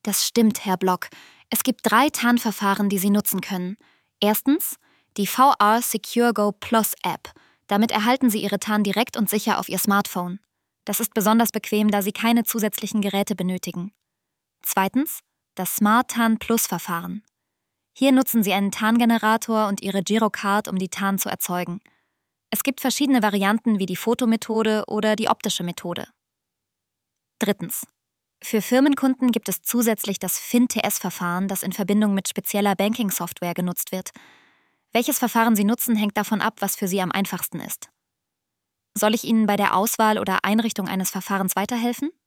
Das stimmt, Herr Block. Es gibt 3 Tarnverfahren, die Sie nutzen können. Erstens die VR Secure Go Plus App. Damit erhalten Sie Ihre TAN direkt und sicher auf Ihr Smartphone. Das ist besonders bequem, da Sie keine zusätzlichen Geräte benötigen. Zweitens das Smart TAN Plus Verfahren. Hier nutzen Sie einen TAN-Generator und Ihre Girocard, um die TAN zu erzeugen. Es gibt verschiedene Varianten wie die Fotomethode oder die optische Methode. Drittens. Für Firmenkunden gibt es zusätzlich das FinTS-Verfahren, das in Verbindung mit spezieller Banking-Software genutzt wird. Welches Verfahren Sie nutzen, hängt davon ab, was für Sie am einfachsten ist. Soll ich Ihnen bei der Auswahl oder Einrichtung eines Verfahrens weiterhelfen?